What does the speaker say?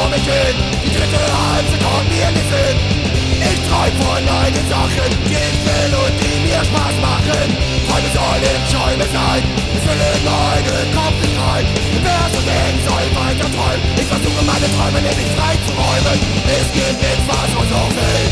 vor mich hin. Die dritte Halbzeit kommt mir nicht Sinn. Ich träum von meinen Sachen, die ich will und die mir Spaß machen. Träume sollen Schäume sein, ich will in meinen Kopf nicht rein. Wer so denkt, soll weiter träumen. Ich versuche meine Träume nämlich frei zu räumen. Es gibt nichts, was uns so will.